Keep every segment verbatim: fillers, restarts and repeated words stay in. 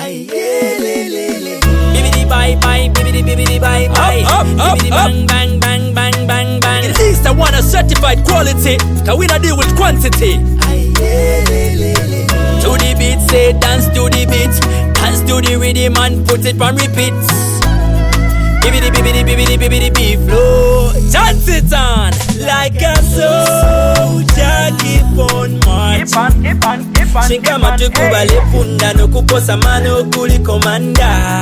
Aye, yeah, le, le, le. Bibbidi bye bye, bibbidi bibbidi bye bye. Up, up, Bibbidi up, bang bang bang bang bang bang. At least I want a certified quality, cause we not deal with quantity. Aye, yeah, le, le, le. To the beat, say dance to the beat. Dance to the rhythm and put it on repeat. Bibbidi bibbidi bibbidi bibbidi beat flow. Chant it on like a soldier, keep on marching. Shinkama tukubale punda no kuposa mano kuli komanda.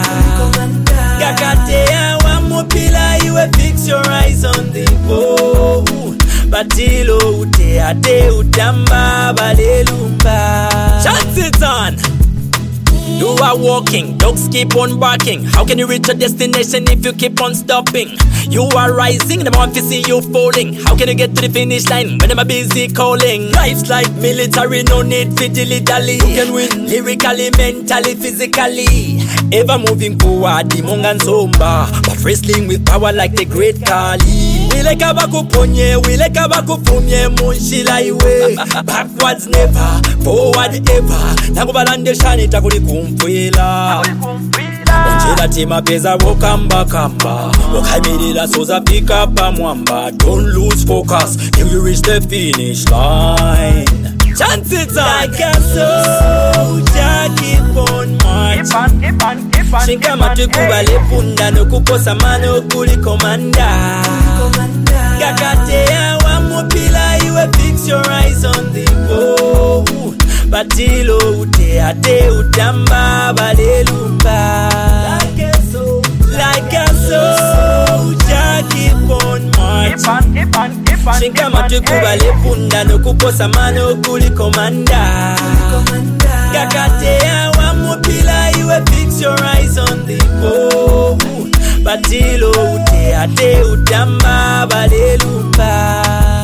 Gakatea wa mupila iwe fix your eyes on the ball. Batilo ute ate utamba balelumba. Chant it on. You are walking, dogs keep on barking. How can you reach your destination if you keep on stopping? You are rising, them want to see you falling. How can you get to the finish line when I'm busy calling? Life's like military, no need for dilly-dally. You can win lyrically, mentally, physically. Ever moving forward, the Mongan Zomba, but wrestling with power like the great Kali. We like abakuponye, we like abakufumye, munshila iwe. Backwards never, forward ever. Nakubalande shani takuli kumfwila. Onjela tima peza wokamba kamba. Wakamirila soza pick up a mwamba. Don't lose focus till you reach the finish line. Chant it like a soldier, keep on marching. Shinkama tukubale punda no kuposa mano kuli komanda. Gakatea wa mupila iwe fix your eyes on the ball. Batilo ute ate utamba balelumba. Like a soldier, like a soldier, keep on marching. Shinkama tukubale punda no kuposa mano kuli komanda. Gakatea wa mupila iwe fix your eyes on the ball. Batilo ute ate utamba balelumba.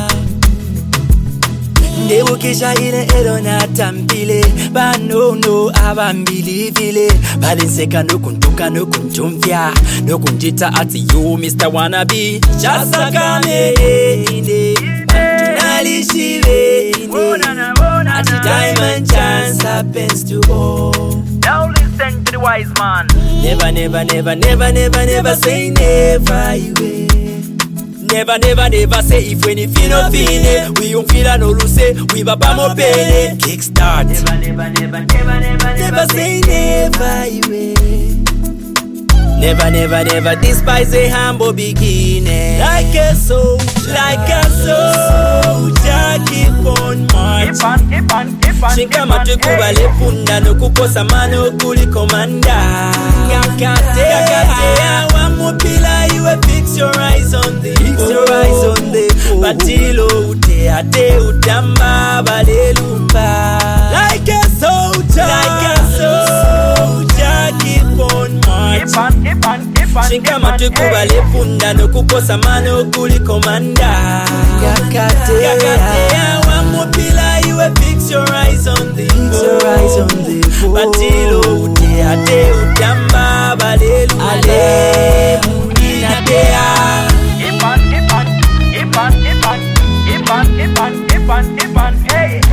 Ndewukisha ile elo na tampile. Banono abambili vile. Balinseka no kuntuka no kunchumfya. No kunjita ati you Mister Wannabe. Chasakame inde. Tunalishive inde. Ati diamond chance happens to all. Now listen to the wise man. Never, never, never, never, never, never say never, you will. Never, never, never say if when if you no feel we don't feel no lose, we baba mo pele. Kickstart. Never, never, never, never, never, Never say never, you will. Never, never, never despise a humble beginning. Like a soul, like a soldier, keep on marching. Keep on, keep on, Shinkama tukubale punda no kuposa mano kuli komanda. Gakatea, gakatea wa mupila iwe fix your eyes on the fix your eyes on the Batilo ute ate utamba balelumba. Like a soldier, like a soldier, keep on marching. keep on, keep on, Shinkama tukubale punda no kuposa mano kuli komanda. Gakatea, gakatea wa mupila iwe fix your eyes on the fix your eyes on the Batilo ute ate utamba balelumba. Ale muninatea. Keep on, keep on, keep on, keep on, keep on, keep on, keep on, keep on, hey.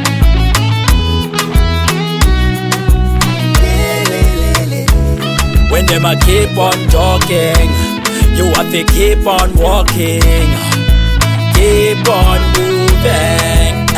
When them a keep on talking, you have to keep on walking, keep on moving.